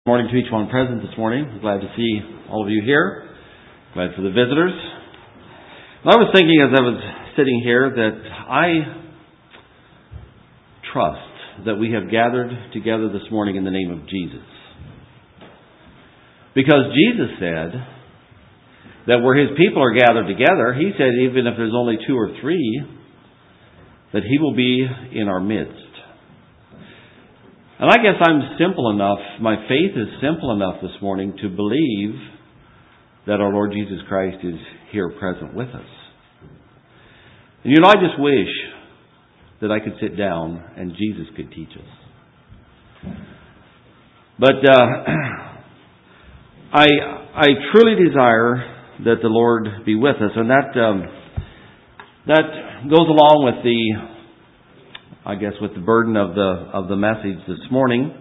Morning to each one present this morning. I'm glad to see all of you here. Glad for the visitors. I was thinking as I was sitting here that I trust that we have gathered together this morning in the name of Jesus. Because Jesus said that where His people are gathered together, He said even if there's only 2 or 3, that He will be in our midst. And I guess I'm simple enough, my faith is simple enough this morning to believe that our Lord Jesus Christ is here present with us. And I just wish that I could sit down and Jesus could teach us. But I truly desire that the Lord be with us. And that goes along with with the burden of the message this morning.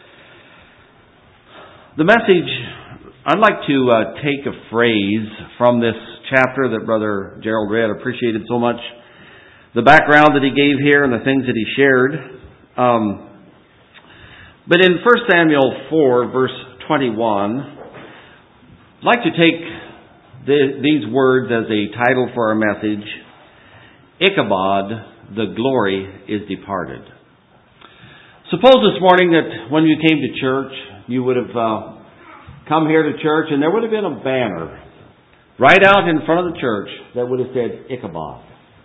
The message, I'd like to take a phrase from this chapter that Brother Gerald read. Appreciated so much the background that he gave here and the things that he shared. But in 1 Samuel 4, verse 21, I'd like to take these words as a title for our message: Ichabod, the glory is departed. Suppose this morning that when you came to church, you would have come here to church and there would have been a banner right out in front of the church that would have said Ichabod.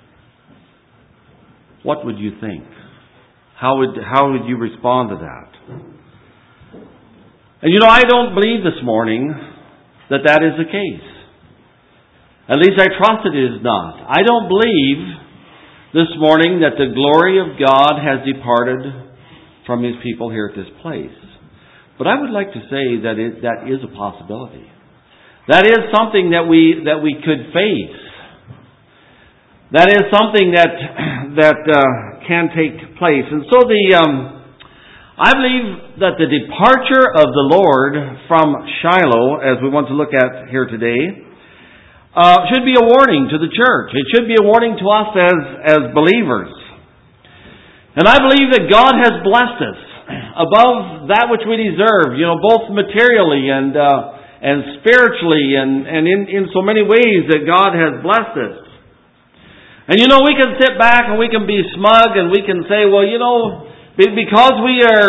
What would you think? How would you respond to that? And I don't believe this morning that is the case. At least I trust it is not. I don't believe this morning that the glory of God has departed from His people here at this place. But I would like to say that that is a possibility. That is something that we could face. That is something that can take place. And so I believe that the departure of the Lord from Shiloh, as we want to look at here today, should be a warning to the church. It should be a warning to us as believers. And I believe that God has blessed us above that which we deserve, both materially and spiritually and in so many ways that God has blessed us. And we can sit back and we can be smug and we can say, well, because we are,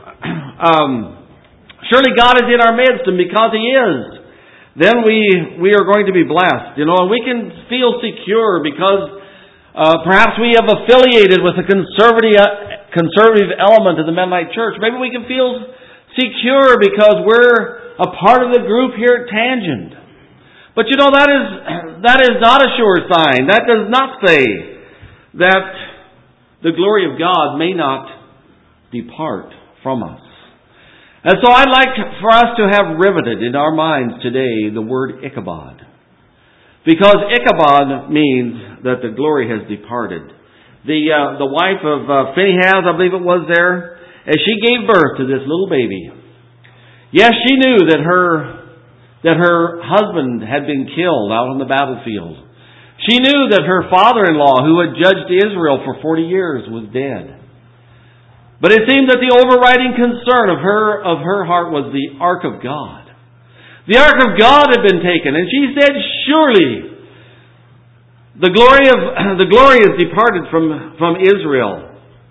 surely God is in our midst, and because He is, then we are going to be blessed. And we can feel secure because perhaps we have affiliated with a conservative element of the Mennonite Church. Maybe we can feel secure because we're a part of the group here at Tangent. But that is not a sure sign. That does not say that the glory of God may not depart from us. And so I'd like for us to have riveted in our minds today the word Ichabod. Because Ichabod means that the glory has departed. The wife of Phinehas, I believe it was there, as she gave birth to this little baby. Yes, she knew that her husband had been killed out on the battlefield. She knew that her father-in-law, who had judged Israel for 40 years, was dead. But it seemed that the overriding concern of her heart was the Ark of God. The Ark of God had been taken, and she said, surely the glory is departed from Israel.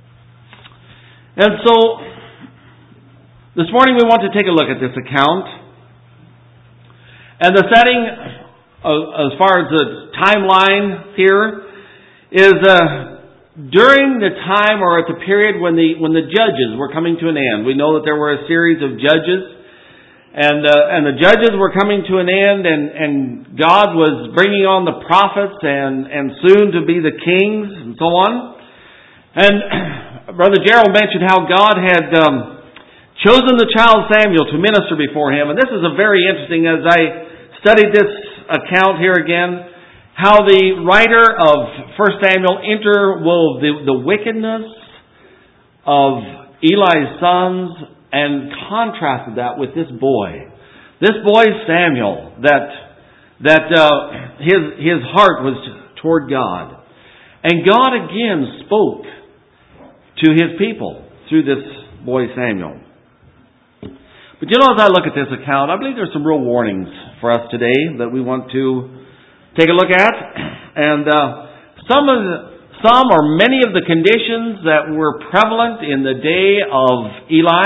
And so this morning we want to take a look at this account. And the setting, as far as the timeline here, is during the time or at the period when the judges were coming to an end. We know that there were a series of judges, and the judges were coming to an end, and God was bringing on the prophets and soon to be the kings and so on. And Brother Gerald mentioned how God had chosen the child Samuel to minister before Him, and this is a very interesting, as I studied this account here again, how the writer of 1 Samuel interwove the wickedness of Eli's sons and contrasted that with this boy. This boy Samuel, that his heart was toward God. And God again spoke to His people through this boy Samuel. But as I look at this account, I believe there's some real warnings for us today that we want to take a look at. And some or many of the conditions that were prevalent in the day of Eli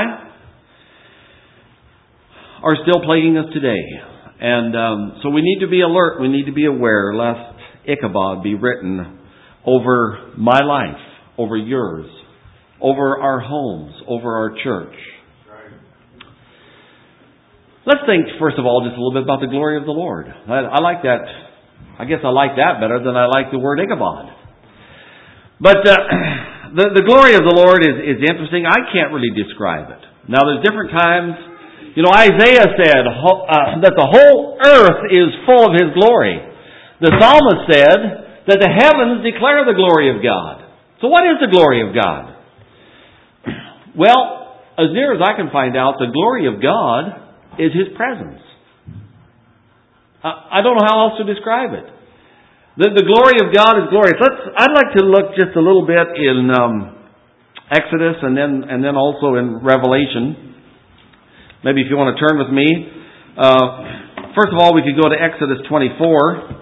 are still plaguing us today. And so we need to be alert. We need to be aware lest Ichabod be written over my life, over yours, over our homes, over our church. Let's think, first of all, just a little bit about the glory of the Lord. I like that. I guess I like that better than I like the word Ichabod. But the glory of the Lord is interesting. I can't really describe it. Now, there's different times. Isaiah said that the whole earth is full of His glory. The psalmist said that the heavens declare the glory of God. So what is the glory of God? Well, as near as I can find out, the glory of God is His presence. I don't know how else to describe it. The glory of God is glorious. I'd like to look just a little bit in Exodus and then also in Revelation. Maybe if you want to turn with me. First of all, we could go to Exodus 24,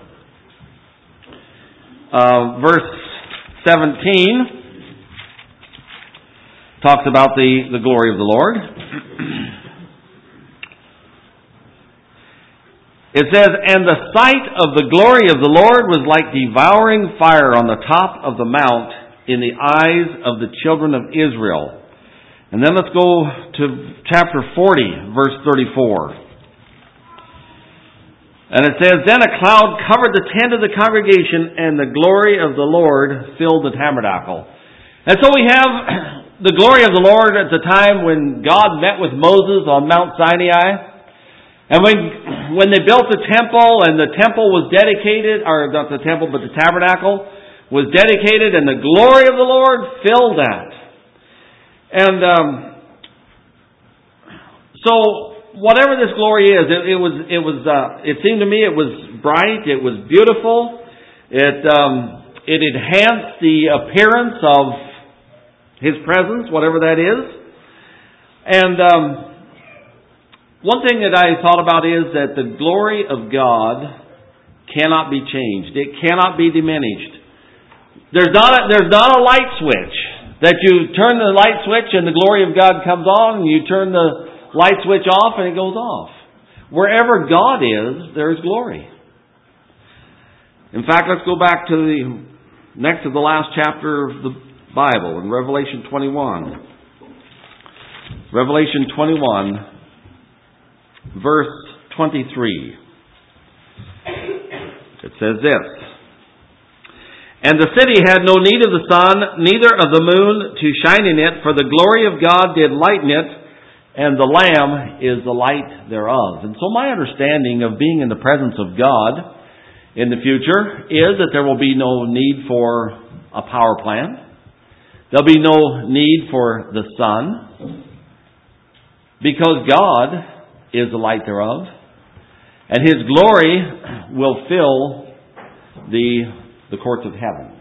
verse 17. Talks about the glory of the Lord. It says, "And the sight of the glory of the Lord was like devouring fire on the top of the mount in the eyes of the children of Israel." And then let's go to chapter 40, verse 34. And it says, "Then a cloud covered the tent of the congregation, and the glory of the Lord filled the tabernacle." And so we have the glory of the Lord at the time when God met with Moses on Mount Sinai. And when they built the temple, and the temple was dedicated, or not the temple, but the tabernacle was dedicated, and the glory of the Lord filled that. And so whatever this glory is, it seemed to me it was bright, it was beautiful, it enhanced the appearance of His presence, whatever that is. And one thing that I thought about is that the glory of God cannot be changed. It cannot be diminished. There's not a light switch that you turn the light switch and the glory of God comes on, and you turn the light switch off and it goes off. Wherever God is, there is glory. In fact, let's go back to the next to the last chapter of the Bible in Revelation 21. Revelation 21. Verse 23. It says this, "And the city had no need of the sun, neither of the moon to shine in it, for the glory of God did lighten it, and the Lamb is the light thereof." And so my understanding of being in the presence of God in the future is that there will be no need for a power plant. There'll be no need for the sun, because God is the light thereof, and His glory will fill the courts of heaven.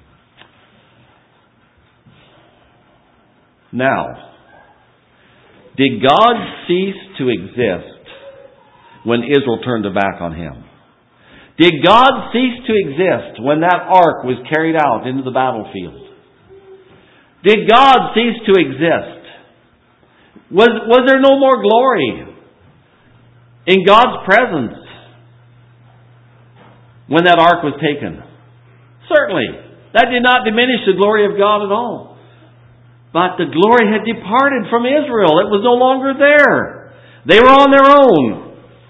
Now, did God cease to exist when Israel turned their back on Him? Did God cease to exist when that ark was carried out into the battlefield? Did God cease to exist? Was there no more glory in God's presence when that ark was taken? Certainly. That did not diminish the glory of God at all. But the glory had departed from Israel. It was no longer there. They were on their own.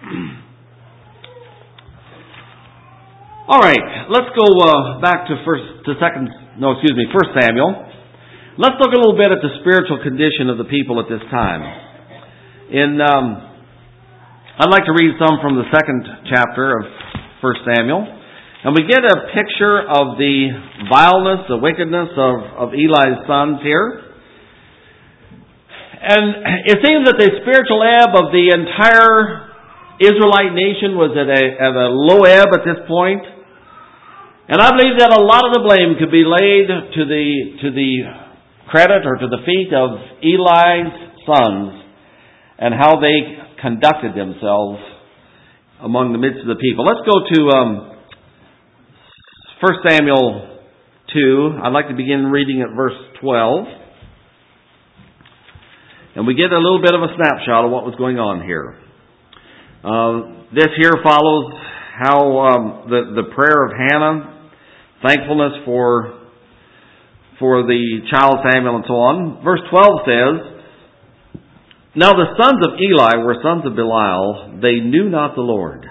All right, let's go back to 1 Samuel. Let's look a little bit at the spiritual condition of the people at this time. I'd like to read some from the second chapter of 1 Samuel. And we get a picture of the vileness, the wickedness of Eli's sons here. And it seems that the spiritual ebb of the entire Israelite nation was at a low ebb at this point. And I believe that a lot of the blame could be laid to the credit or to the feet of Eli's sons and how they conducted themselves among the midst of the people. Let's go to 1 Samuel 2. I'd like to begin reading at verse 12. And we get a little bit of a snapshot of what was going on here. This here follows how the prayer of Hannah, thankfulness for the child Samuel and so on. Verse 12 says, "Now the sons of Eli were sons of Belial. They knew not the Lord.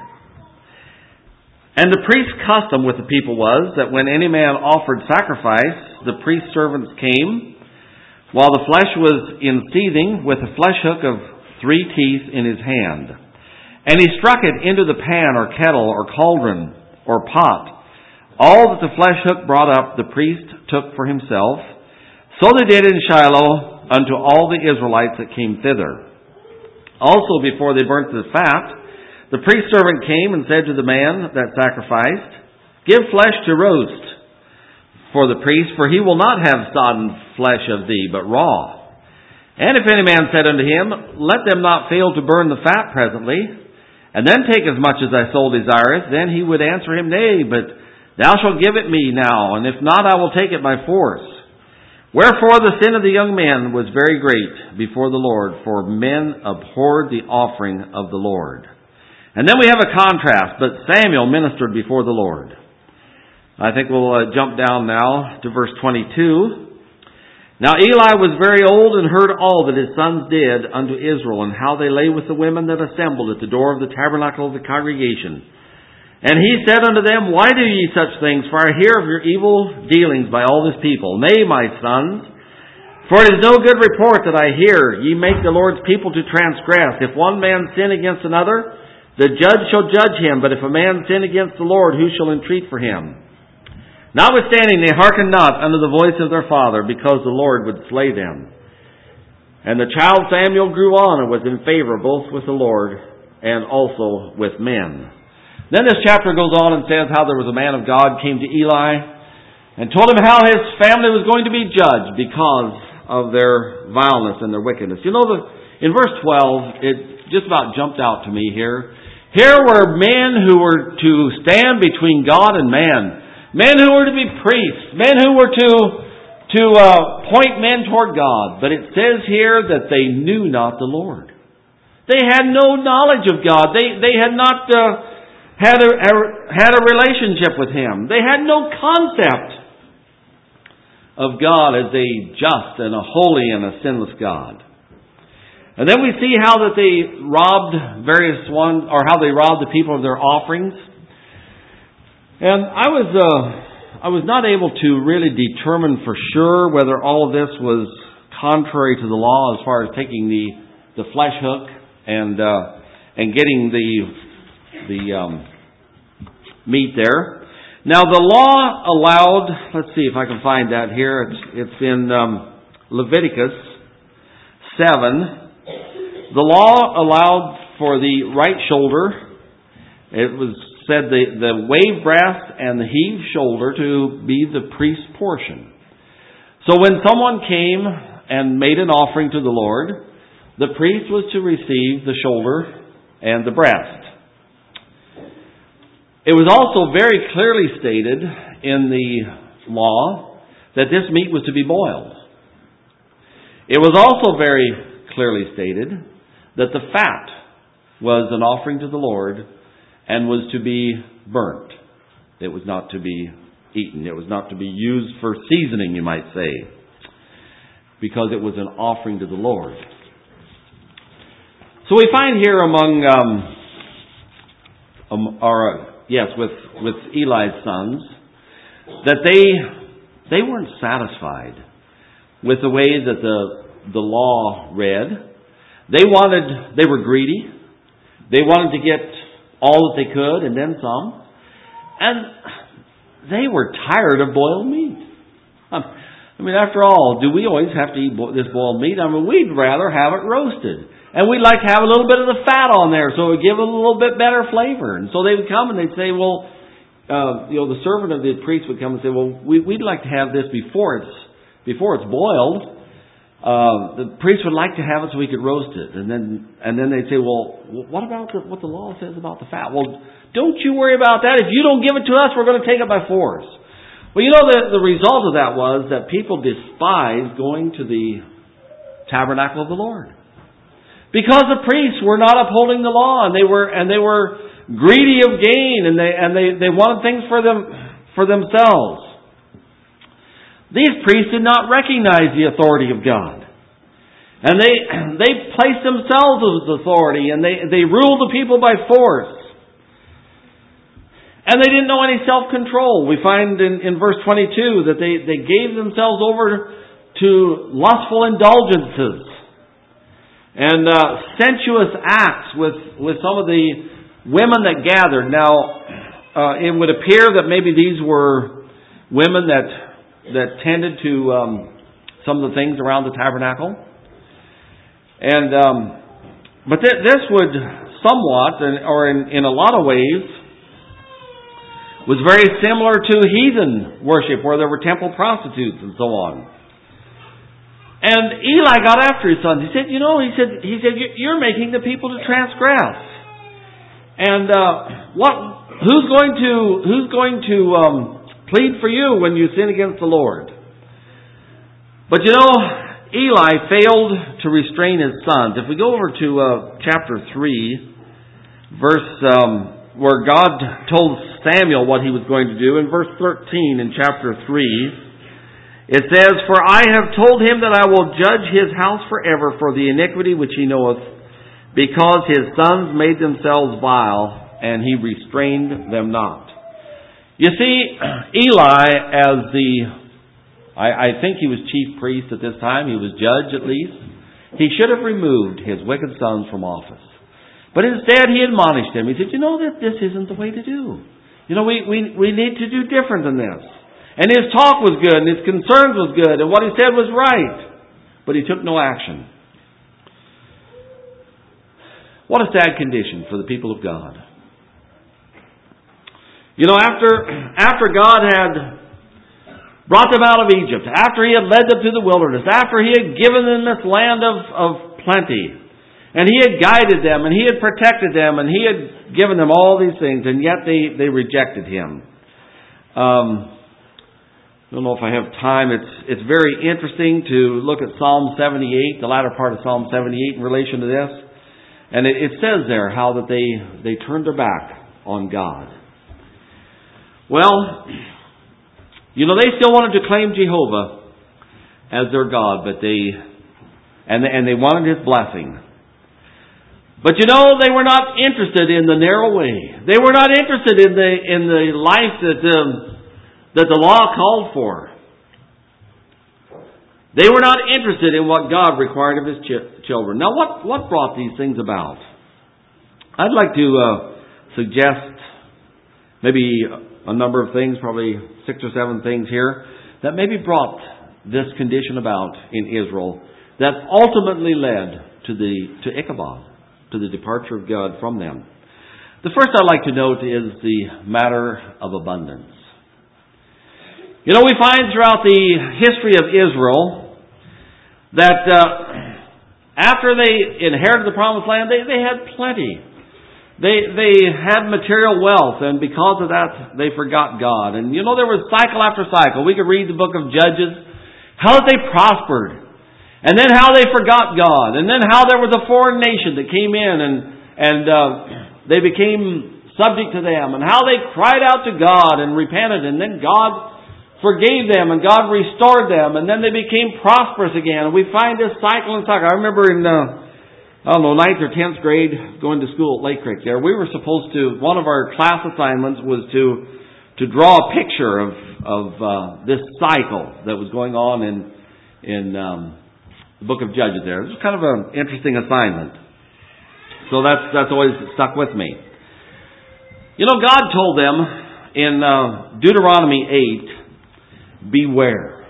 And the priest's custom with the people was that when any man offered sacrifice, the priest's servants came, while the flesh was in seething, with a flesh hook of 3 teeth in his hand. And he struck it into the pan or kettle or cauldron or pot. All that the flesh hook brought up, the priest took for himself. So they did in Shiloh unto all the Israelites that came thither. Also before they burnt the fat, the priest's servant came and said to the man that sacrificed, Give flesh to roast for the priest, for he will not have sodden flesh of thee, but raw. And if any man said unto him, Let them not fail to burn the fat presently, and then take as much as thy soul desireth, then he would answer him, Nay, but thou shalt give it me now, and if not, I will take it by force. Wherefore the sin of the young men was very great before the Lord, for men abhorred the offering of the Lord." And then we have a contrast, but Samuel ministered before the Lord. I think we'll jump down now to verse 22. "Now Eli was very old and heard all that his sons did unto Israel, and how they lay with the women that assembled at the door of the tabernacle of the congregation. And he said unto them, Why do ye such things? For I hear of your evil dealings by all this people. Nay, my sons, for it is no good report that I hear. Ye make the Lord's people to transgress. If one man sin against another, the judge shall judge him. But if a man sin against the Lord, who shall entreat for him? Notwithstanding, they hearkened not unto the voice of their father, because the Lord would slay them. And the child Samuel grew on and was in favor both with the Lord and also with men." Then this chapter goes on and says how there was a man of God came to Eli and told him how his family was going to be judged because of their vileness and their wickedness. You know, in verse 12, it just about jumped out to me here. Here were men who were to stand between God and man. Men who were to be priests. Men who were to point men toward God. But it says here that they knew not the Lord. They had no knowledge of God. They had not had a relationship with Him. They had no concept of God as a just and a holy and a sinless God. And then we see how that they robbed various ones, or how they robbed the people of their offerings. And I was not able to really determine for sure whether all of this was contrary to the law as far as taking the flesh hook and getting the meat there. Now the law allowed, let's see if I can find that here. It's in Leviticus 7. The law allowed for the right shoulder. It was said the wave breast and the heave shoulder to be the priest's portion. So when someone came and made an offering to the Lord, the priest was to receive the shoulder and the breast. It was also very clearly stated in the law that this meat was to be boiled. It was also very clearly stated that the fat was an offering to the Lord and was to be burnt. It was not to be eaten. It was not to be used for seasoning, you might say, because it was an offering to the Lord. So we find here with Eli's sons, that they weren't satisfied with the way that the law read. They were greedy. They wanted to get all that they could and then some. And they were tired of boiled meat. I mean, after all, do we always have to eat this boiled meat? I mean, we'd rather have it roasted. And we'd like to have a little bit of the fat on there so it would give it a little bit better flavor. And so they would come and they'd say, well, the servant of the priest would come and say, well, we'd like to have this before it's boiled. the priest would like to have it so he could roast it. And then they'd say, well, what about what the law says about the fat? Well, don't you worry about that. If you don't give it to us, we're going to take it by force. Well, the result of that was that people despised going to the tabernacle of the Lord. Because the priests were not upholding the law, and they were greedy of gain, and they wanted things for themselves. These priests did not recognize the authority of God. And they placed themselves as authority, and they ruled the people by force. And they didn't know any self-control. We find in verse 22 that they gave themselves over to lustful indulgences and sensuous acts with some of the women that gathered. Now, it would appear that maybe these were women that tended to some of the things around the tabernacle. But this would somewhat, or in a lot of ways, was very similar to heathen worship, where there were temple prostitutes and so on. And Eli got after his sons. He said, you're making the people to transgress. And who's going to plead for you when you sin against the Lord? But Eli failed to restrain his sons. If we go over to chapter 3, verse where God told Samuel what he was going to do, in verse 13 in chapter 3, it says, "For I have told him that I will judge his house forever for the iniquity which he knoweth, because his sons made themselves vile, and he restrained them not." You see, Eli, I think he was chief priest at this time, he was judge at least, he should have removed his wicked sons from office. But instead he admonished them. He said, that this isn't the way to do. We need to do different than this. And his talk was good, and his concerns was good, and what he said was right. But he took no action. What a sad condition for the people of God. After God had brought them out of Egypt, after he had led them to the wilderness, after he had given them this land of plenty, and he had guided them, and he had protected them, and he had given them all these things, and yet they rejected him. I don't know if I have time. It's very interesting to look at Psalm 78, the latter part of Psalm 78 in relation to this. And it says there how that they turned their back on God. Well, they still wanted to claim Jehovah as their God, but they wanted His blessing. But they were not interested in the narrow way. They were not interested in the life that the law called for. They were not interested in what God required of His children. Now, what brought these things about? I'd like to suggest maybe a number of things, probably 6 or 7 things here, that maybe brought this condition about in Israel that ultimately led to Ichabod, to the departure of God from them. The first I'd like to note is the matter of abundance. We find throughout the history of Israel that after they inherited the promised land, they had plenty. They had material wealth, and because of that, they forgot God. And there was cycle after cycle. We could read the book of Judges, how they prospered, and then how they forgot God, and then how there was a foreign nation that came in and they became subject to them, and how they cried out to God and repented, and then God forgave them, and God restored them, and then they became prosperous again. And we find this cycle and cycle. I remember in 9th or 10th grade, going to school at Lake Creek there, we were supposed to, one of our class assignments was to draw a picture of this cycle that was going on in the book of Judges there. It was kind of an interesting assignment. So that's always stuck with me. God told them in Deuteronomy 8, beware.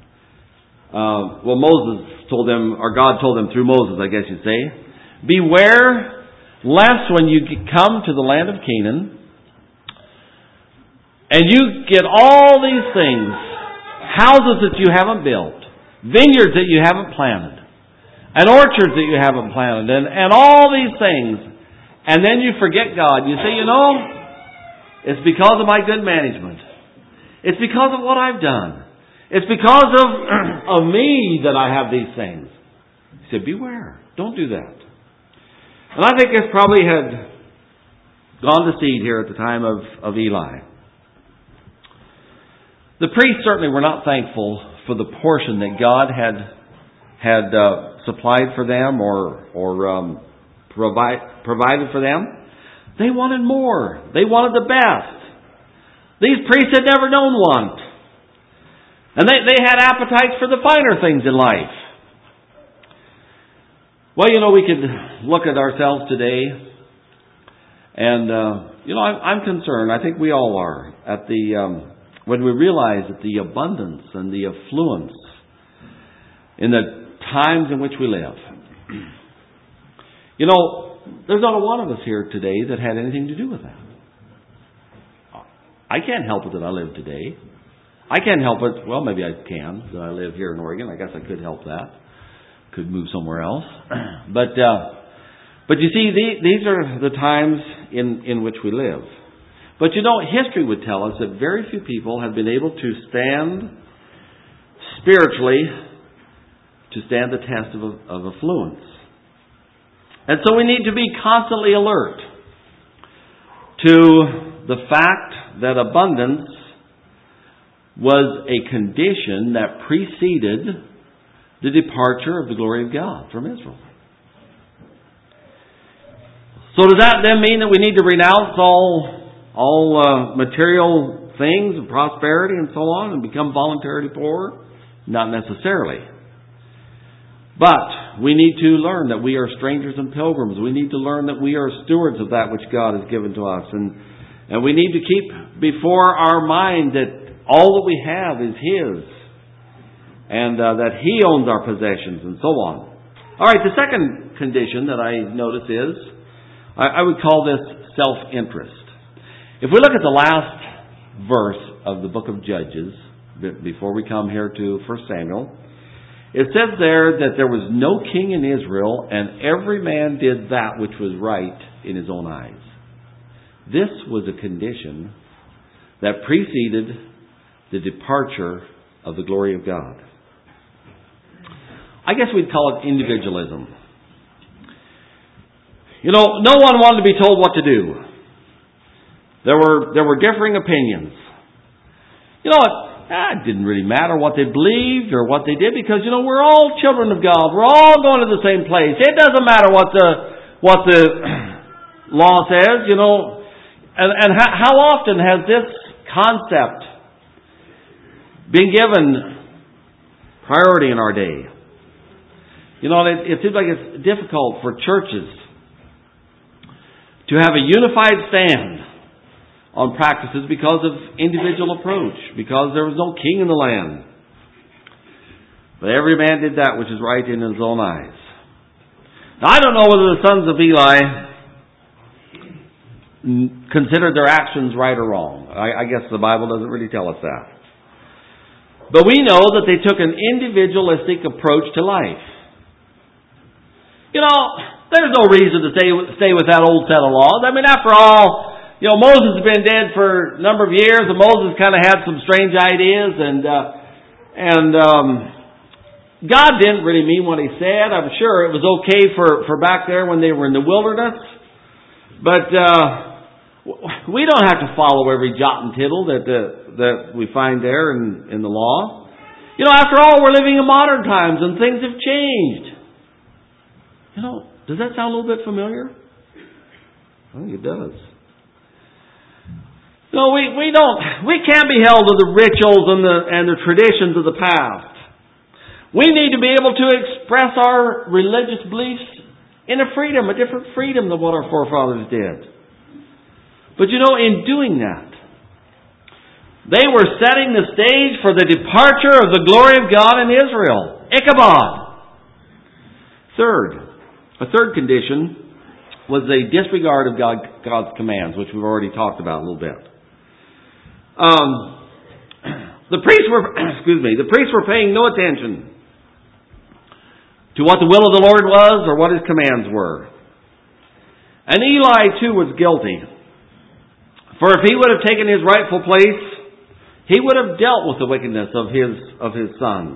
Moses told them, or God told them through Moses, I guess you'd say, beware lest when you come to the land of Canaan and you get all these things, houses that you haven't built, vineyards that you haven't planted, and orchards that you haven't planted, and all these things. And then you forget God. You say, it's because of my good management. It's because of what I've done. It's because of me that I have these things. He said, beware. Don't do that. And I think this probably had gone to seed here at the time of Eli. The priests certainly were not thankful for the portion that God had supplied for them or provided for them. They wanted more. They wanted the best. These priests had never known want. And they had appetites for the finer things in life. Well, we could look at ourselves today, and I'm concerned. I think we all are at when we realize that the abundance and the affluence in the times in which we live. There's not a one of us here today that had anything to do with that. I can't help it that I live today. I can't help it. Well, maybe I can. That I live here in Oregon. I guess I could help that. Could move somewhere else. But you see, these are the times in which we live. But history would tell us that very few people have been able to stand spiritually to stand the test of affluence. And so we need to be constantly alert to the fact that abundance was a condition that preceded the departure of the glory of God from Israel. So does that then mean that we need to renounce all material things and prosperity and so on and become voluntarily poor? Not necessarily. But we need to learn that we are strangers and pilgrims. We need to learn that we are stewards of that which God has given to us. And we need to keep before our mind that all that we have is His. And that He owns our possessions and so on. All right, the second condition that I notice is, I would call this self-interest. If we look at the last verse of the book of Judges, before we come here to 1 Samuel, it says there that there was no king in Israel, and every man did that which was right in his own eyes. This was a condition that preceded the departure of the glory of God. I guess we'd call it individualism. No one wanted to be told what to do. There were differing opinions. It didn't really matter what they believed or what they did because, we're all children of God. We're all going to the same place. It doesn't matter what the law says, And how often has this concept been given priority in our day? It seems like it's difficult for churches to have a unified stand on practices because of individual approach, because there was no king in the land. But every man did that which is right in his own eyes. Now, I don't know whether the sons of Eli considered their actions right or wrong. I guess the Bible doesn't really tell us that. But we know that they took an individualistic approach to life. There's no reason to stay with that old set of laws. I mean, after all, Moses has been dead for a number of years, and Moses kind of had some strange ideas, and God didn't really mean what He said. I'm sure it was okay for back there when they were in the wilderness, but we don't have to follow every jot and tittle that we find there in the law. After all, we're living in modern times, and things have changed. Does that sound a little bit familiar? I think it does. We can't be held to the rituals and the traditions of the past. We need to be able to express our religious beliefs in a different freedom than what our forefathers did. But in doing that, they were setting the stage for the departure of the glory of God in Israel. Ichabod. A third condition was a disregard of God's commands, which we've already talked about a little bit. The priests were paying no attention to what the will of the Lord was or what His commands were. And Eli too was guilty. For if he would have taken his rightful place, he would have dealt with the wickedness of his sons.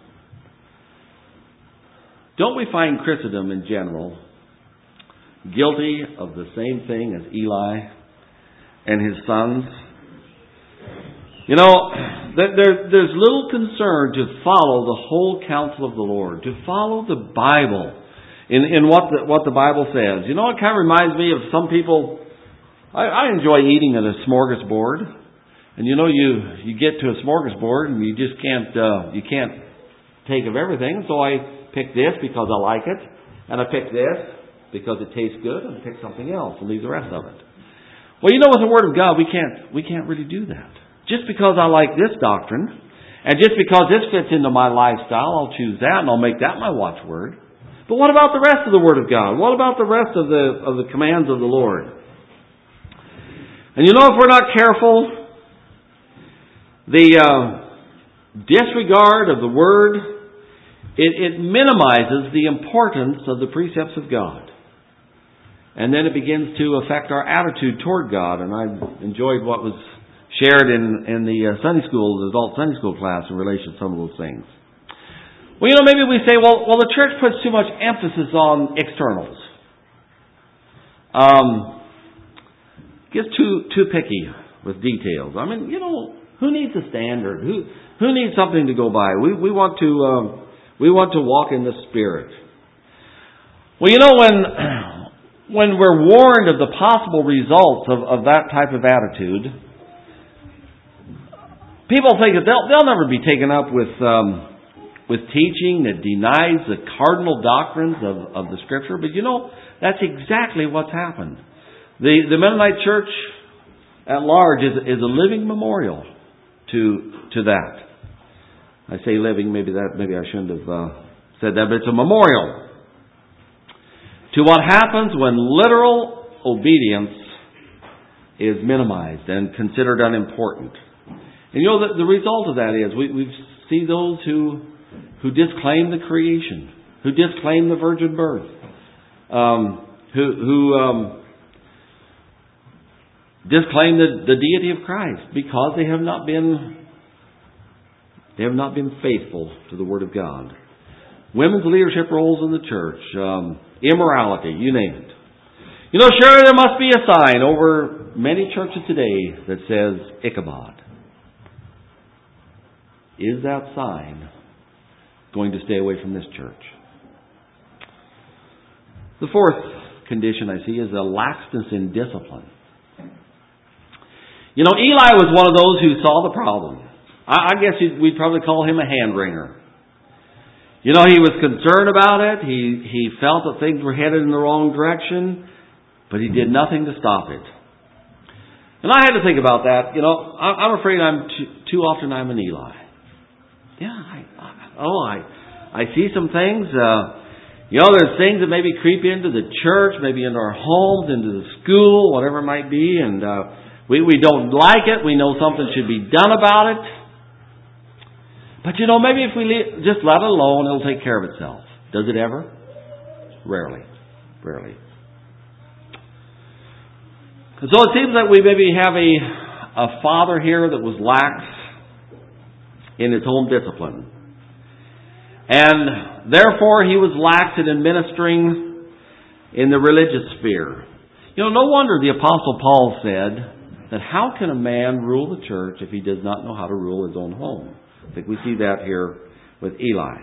Don't we find Christendom in general guilty of the same thing as Eli and his sons? You know, there's little concern to follow the whole counsel of the Lord, to follow the Bible in what the Bible says. You know, it kind of reminds me of some people. I enjoy eating at a smorgasbord, and you know, you get to a smorgasbord and you just can't take of everything. So I pick this because I like it, and I pick this because it tastes good, and I pick something else and leave the rest of it. Well, you know, with the Word of God, we can't really do that. Just because I like this doctrine, and just because this fits into my lifestyle, I'll choose that and I'll make that my watchword. But what about the rest of the Word of God? What about the rest of the commands of the Lord? And you know, if we're not careful, the disregard of the Word, it minimizes the importance of the precepts of God. And then it begins to affect our attitude toward God. And I enjoyed what was shared in the Sunday school, the adult Sunday school class in relation to some of those things. Well, you know, maybe we say, well, the church puts too much emphasis on externals. Gets too picky with details. I mean, you know, who needs a standard? Who needs something to go by? We want to walk in the Spirit. Well, you know, when we're warned of the possible results of that type of attitude, people think that they'll never be taken up with teaching that denies the cardinal doctrines of the Scripture. But you know, that's exactly what's happened. The Mennonite Church at large is a living memorial to that. I say living, maybe I shouldn't have said that, but it's a memorial to what happens when literal obedience is minimized and considered unimportant. And you know, the result of that is we see those who disclaim the creation, who disclaim the virgin birth, who disclaim the deity of Christ because they have not been faithful to the Word of God. Women's leadership roles in the church, immorality, you name it. You know, surely there must be a sign over many churches today that says Ichabod. Is that sign going to stay away from this church? The fourth condition I see is a laxness in discipline. You know, Eli was one of those who saw the problem. I guess we'd probably call him a hand-wringer. You know, he was concerned about it. He felt that things were headed in the wrong direction, but he did nothing to stop it. And I had to think about that. You know, I'm afraid too often I'm an Eli. Yeah, I see some things. You know, there's things that maybe creep into the church, maybe into our homes, into the school, whatever it might be, and we don't like it. We know something should be done about it. But you know, maybe if we just let it alone, it'll take care of itself. Does it ever? Rarely. And so it seems that we maybe have a father here that was lax in his home discipline. And therefore he was lax in administering in the religious sphere. You know, no wonder the Apostle Paul said that how can a man rule the church if he does not know how to rule his own home? I think we see that here with Eli.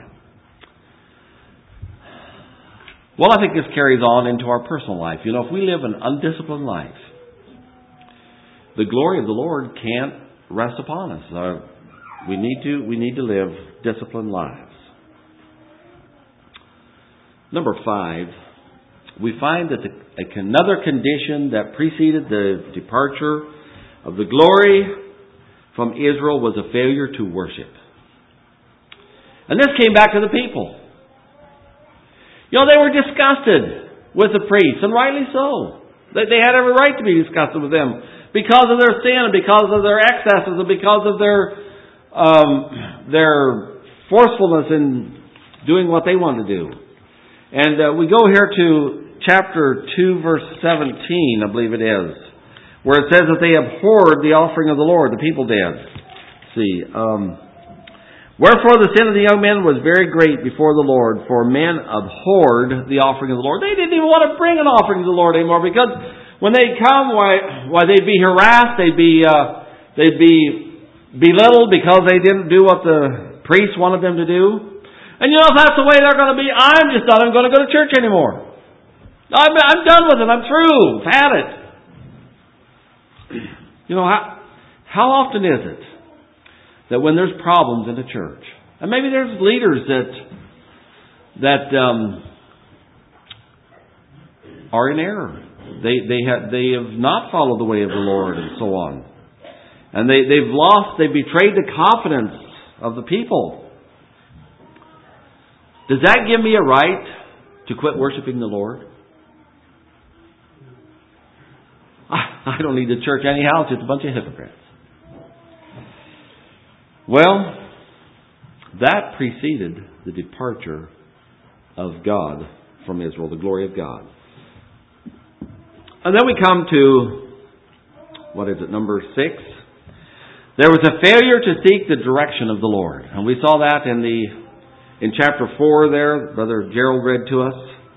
Well, I think this carries on into our personal life. You know, if we live an undisciplined life, the glory of the Lord can't rest upon us. We need to live disciplined lives. Number 5, we find that another condition that preceded the departure of the glory from Israel was a failure to worship. And this came back to the people. You know, they were disgusted with the priests, and rightly so. They had every right to be disgusted with them because of their sin, and because of their excesses, and because of their forcefulness in doing what they want to do. And we go here to chapter 2, verse 17, I believe it is, where it says that they abhorred the offering of the Lord, the people did. Let's see. Wherefore the sin of the young men was very great before the Lord, for men abhorred the offering of the Lord. They didn't even want to bring an offering to the Lord anymore, because when they come, why they'd be harassed, they'd be belittled because they didn't do what the priest wanted them to do. And if that's the way they're going to be, I'm just not even going to go to church anymore. I'm done with it. I'm through. I've had it. How often is it that when there's problems in the church, and maybe there's leaders that are in error. They have not followed the way of the Lord and so on. And they've betrayed the confidence of the people. Does that give me a right to quit worshiping the Lord? I don't need the church anyhow. It's just a bunch of hypocrites. Well, that preceded the departure of God from Israel, the glory of God. And then we come to, number 6? There was a failure to seek the direction of the Lord. And we saw that in chapter 4 there, Brother Gerald read to us.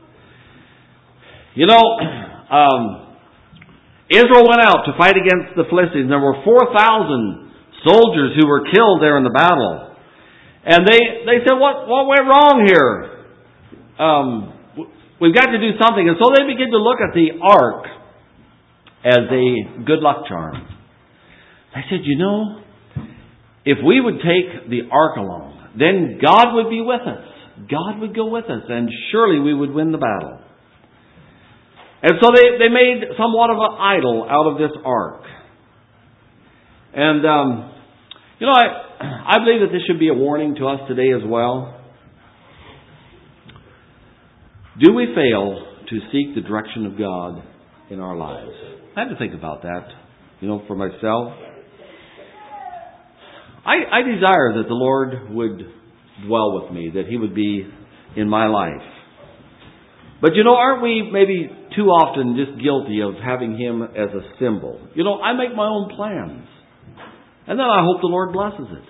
Israel went out to fight against the Philistines. There were 4,000 soldiers who were killed there in the battle. And they said, what went wrong here? We've got to do something. And so they began to look at the ark as a good luck charm. They said, if we would take the ark along, then God would be with us. God would go with us, and surely we would win the battle. And so they made somewhat of an idol out of this ark. And, I believe that this should be a warning to us today as well. Do we fail to seek the direction of God in our lives? I had to think about that, for myself. I desire that the Lord would dwell with me, that He would be in my life. But aren't we maybe too often just guilty of having Him as a symbol? I make my own plans. And then I hope the Lord blesses it.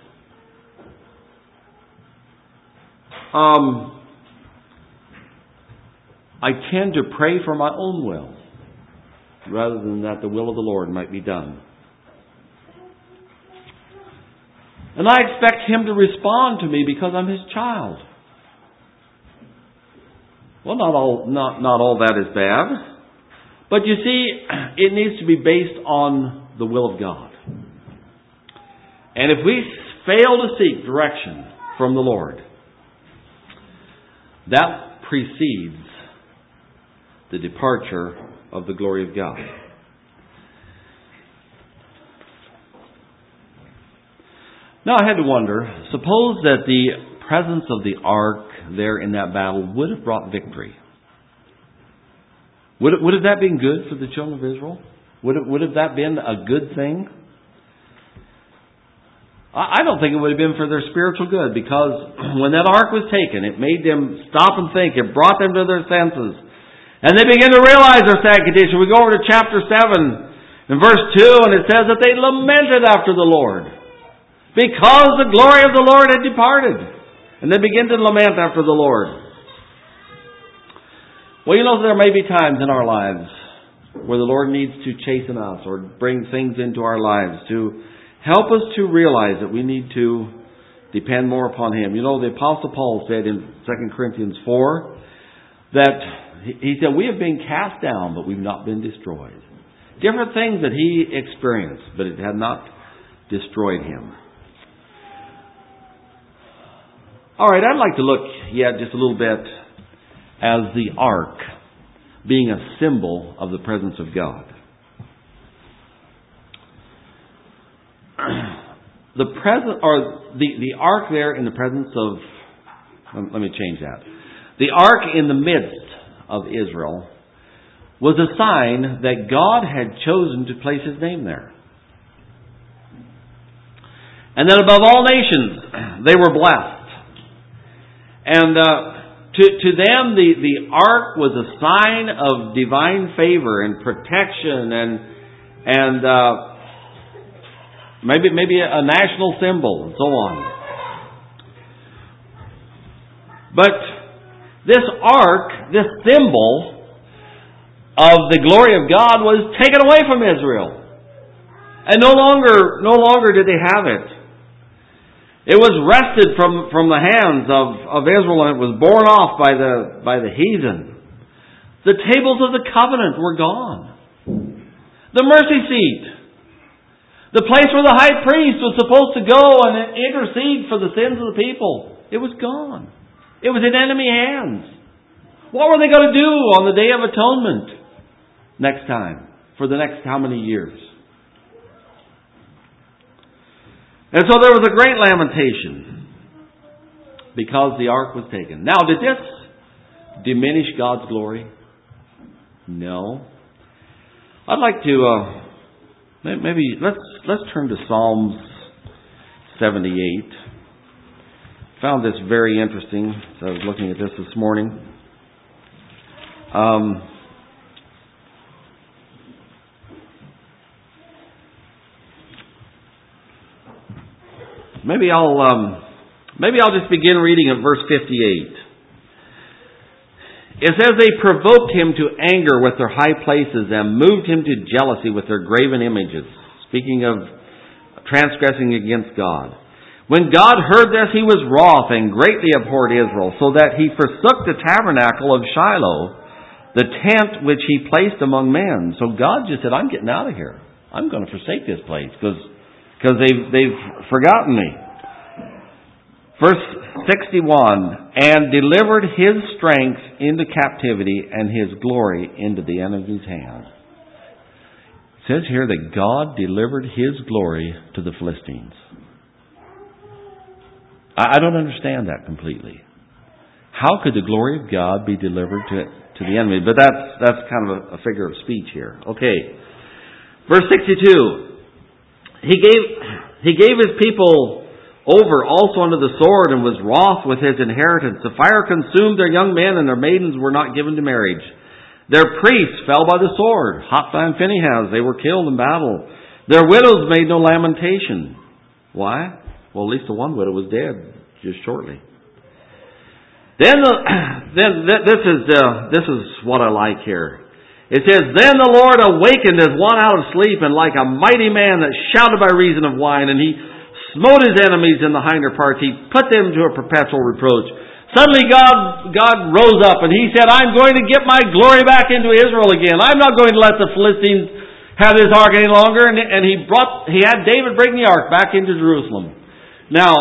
I tend to pray for my own will, rather than that the will of the Lord might be done. And I expect Him to respond to me because I'm His child. Well, not all that is bad. But you see, it needs to be based on the will of God. And if we fail to seek direction from the Lord, that precedes the departure of the glory of God. Now I had to wonder, suppose that the presence of the ark there in that battle would have brought victory. Would have that been good for the children of Israel? Would have that been a good thing? I don't think it would have been for their spiritual good, because when that ark was taken, it made them stop and think. It brought them to their senses. And they began to realize their sad condition. We go over to chapter 7 and verse 2, and it says that they lamented after the Lord, because the glory of the Lord had departed. And they begin to lament after the Lord. Well, there may be times in our lives where the Lord needs to chasten us or bring things into our lives to help us to realize that we need to depend more upon Him. The Apostle Paul said in 2 Corinthians 4 that he said, we have been cast down, but we've not been destroyed. Different things that he experienced, but it had not destroyed him. All right, I'd like to look yet just a little bit as the ark being a symbol of the presence of God. The ark there in the presence of, let me change that. The ark in the midst of Israel was a sign that God had chosen to place His name there. And that above all nations they were blessed. And to them, the ark was a sign of divine favor and protection, and maybe a national symbol, and so on. But this ark, this symbol of the glory of God, was taken away from Israel, and no longer did they have it. It was wrested from the hands of Israel, and it was borne off by the heathen. The tables of the covenant were gone. The mercy seat, the place where the high priest was supposed to go and intercede for the sins of the people, it was gone. It was in enemy hands. What were they going to do on the Day of Atonement next time, for the next how many years? And so there was a great lamentation because the ark was taken. Now, did this diminish God's glory? No. I'd like to maybe let's turn to Psalms 78. Found this very interesting. So I was looking at this morning. Maybe I'll just begin reading at verse 58. It says, they provoked him to anger with their high places and moved him to jealousy with their graven images. Speaking of transgressing against God. When God heard this, he was wroth and greatly abhorred Israel, so that he forsook the tabernacle of Shiloh, the tent which he placed among men. So God just said, I'm getting out of here. I'm going to forsake this place because they've forgotten me. Verse 61, and delivered his strength into captivity and his glory into the enemy's hand. It says here that God delivered his glory to the Philistines. I don't understand that completely. How could the glory of God be delivered to the enemy? But that's kind of a figure of speech here. Okay. Verse 62. He gave his people over also unto the sword, and was wroth with his inheritance. The fire consumed their young men, and their maidens were not given to marriage. Their priests fell by the sword. Hophni and Phinehas, they were killed in battle. Their widows made no lamentation. Why? Well, at least the one widow was dead just shortly. Then this is what I like here. It says, then the Lord awakened as one out of sleep, and like a mighty man that shouted by reason of wine, and he smote his enemies in the hinder parts. He put them to a perpetual reproach. Suddenly God rose up, and he said, I'm going to get my glory back into Israel again. I'm not going to let the Philistines have this ark any longer. And he had David bring the ark back into Jerusalem. Now,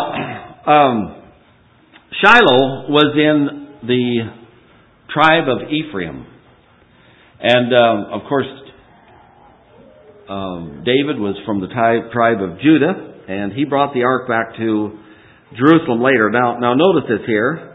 Shiloh was in the tribe of Ephraim. And, of course, David was from the tribe of Judah, and he brought the ark back to Jerusalem later. Now notice this here.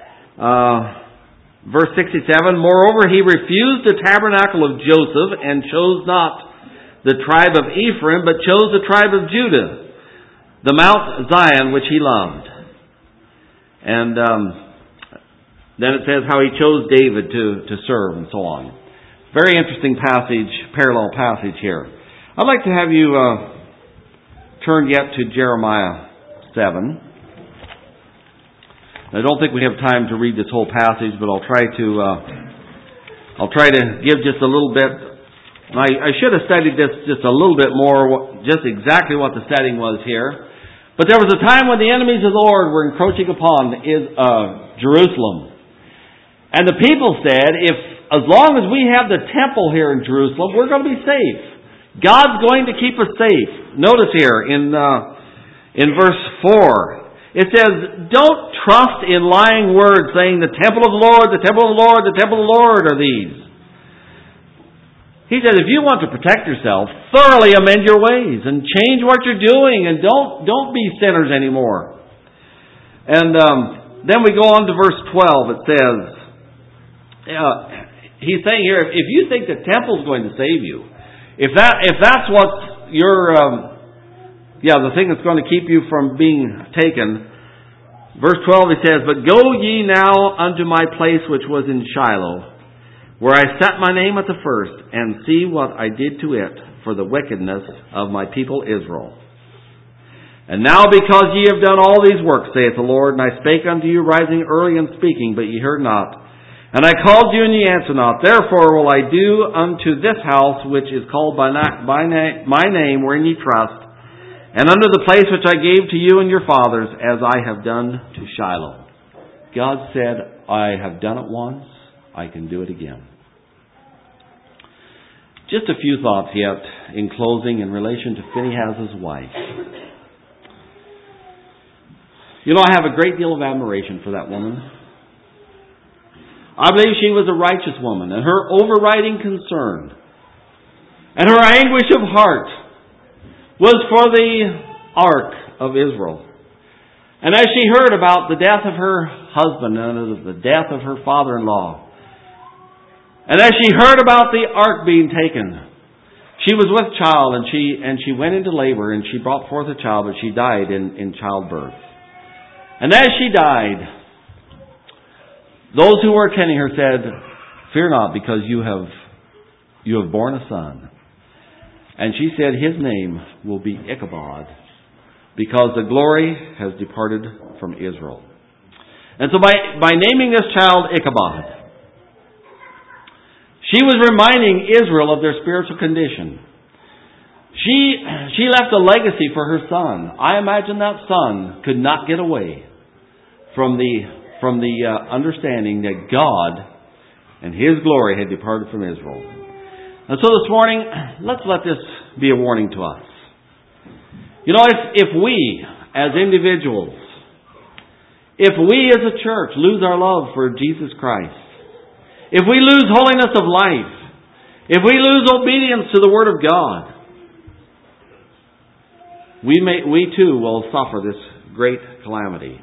Verse 67, moreover, he refused the tabernacle of Joseph, and chose not the tribe of Ephraim, but chose the tribe of Judah, the Mount Zion, which he loved. And then it says how he chose David to serve, and so on. Very interesting passage, parallel passage here. I'd like to have you turn yet to Jeremiah 7. I don't think we have time to read this whole passage, but I'll try to give just a little bit. I should have studied this just a little bit more, just exactly what the setting was here. But there was a time when the enemies of the Lord were encroaching upon Jerusalem. And the people said, as long as we have the temple here in Jerusalem, we're going to be safe. God's going to keep us safe. Notice here in verse 4, it says, don't trust in lying words saying the temple of the Lord, the temple of the Lord, the temple of the Lord are these. He said, if you want to protect yourself, thoroughly amend your ways and change what you're doing, and don't be sinners anymore. And then we go on to verse 12. It says, he's saying here, if you think the temple's going to save you, if that's what your the thing that's going to keep you from being taken, Verse 12 he says, But go ye now unto my place which was in Shiloh, where I set my name at the first, and see what I did to it for the wickedness of my people Israel. And now because ye have done all these works, saith the Lord, and I spake unto you rising early and speaking, but ye heard not. And I called you, and ye answered not. Therefore will I do unto this house, which is called by my name, wherein ye trust, and unto the place which I gave to you and your fathers, as I have done to Shiloh. God said, I have done it once, I can do it again. Just a few thoughts yet in closing in relation to Phinehas' wife. You know, I have a great deal of admiration for that woman. I believe she was a righteous woman, and her overriding concern and her anguish of heart was for the ark of Israel. And as she heard about the death of her husband and the death of her father-in-law, and as she heard about the ark being taken, she was with child, and she went into labor, and she brought forth a child, but she died in childbirth. And as she died, those who were attending her said, Fear not, because you have borne a son. And she said, His name will be Ichabod, because the glory has departed from Israel. And so by naming this child Ichabod, she was reminding Israel of their spiritual condition. She left a legacy for her son. I imagine that son could not get away from the understanding that God and His glory had departed from Israel. And so this morning, let's let this be a warning to us. You know, if we as individuals, if we as a church lose our love for Jesus Christ, if we lose holiness of life, if we lose obedience to the Word of God, we too will suffer this great calamity.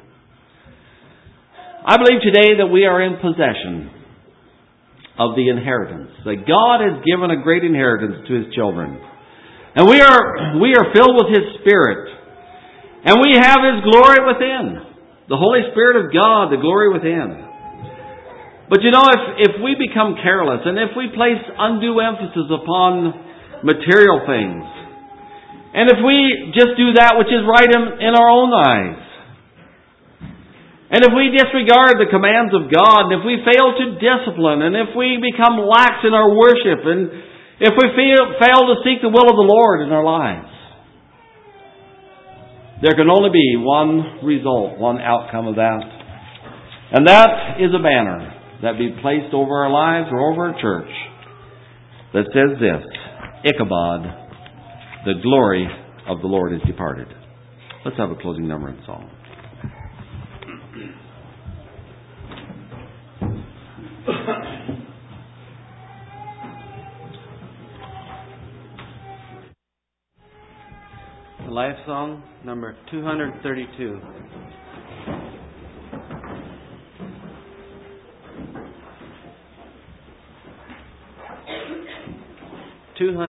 I believe today that we are in possession of the inheritance, that God has given a great inheritance to His children. And we are filled with His Spirit. And we have His glory within. The Holy Spirit of God, the glory within. But you know, if we become careless, and if we place undue emphasis upon material things, and if we just do that which is right in our own eyes, and if we disregard the commands of God, and if we fail to discipline, and if we become lax in our worship, and if we fail to seek the will of the Lord in our lives, there can only be one result, one outcome of that. And that is a banner that be placed over our lives or over our church that says this, Ichabod, the glory of the Lord is departed. Let's have a closing number and song. The Life Song, number 232. 200.